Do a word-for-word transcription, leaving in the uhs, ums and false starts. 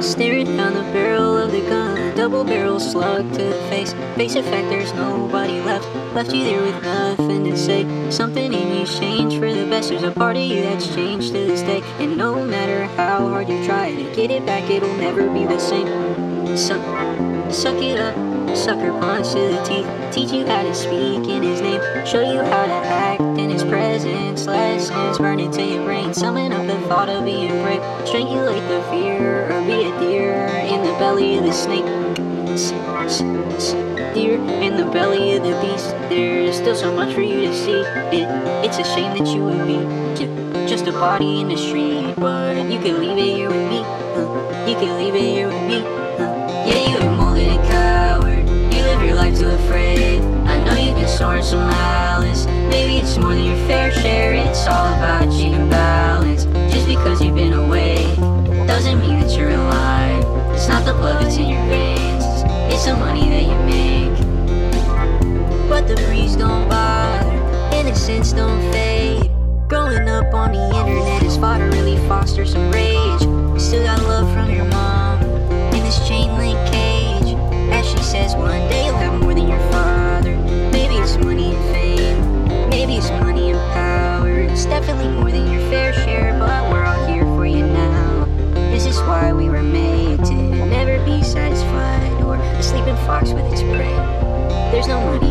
Staring down the barrel of the gun, double barrel slug to the face. Face effect, there's nobody left. Left you there with nothing to say. Something in you changed for the best. There's a part of you that's changed to this day. And no matter how hard you try to get it back, it'll never be the same. Suck, suck it up, sucker punch to the teeth. Teach you how to speak in his name. Show you how to act in his presence. Lessons burn into your brain. Summon up the thought of being brave. Strangulate the fear, or be a deer in the belly of the snake. S -s -s Deer in the belly of the beast. There's still so much for you to see. It, it's a shame that you would be ju just a body in the street, but you can leave it here with me. Huh? You can leave it here with me. Huh? Yeah, you were molded a coward. You live your life too afraid. I know you've been storing some malice. Maybe it's more than your fair share. It's all about achieving balance. Just because you've been away doesn't mean that you're alive. It's not the blood that's in your veins, it's the money that you make. But the breeze don't bother, innocence don't fade. Growing up on the internet is fought to really foster some rage. You still got love from your mom in this chain link cage. As she says, one day you'll have more than your father. Maybe it's money and fame, maybe it's money and power. It's definitely more than your fair share, but we're all here for you now. This is why we were made to never be satisfied, or the sleeping fox with its prey. There's no money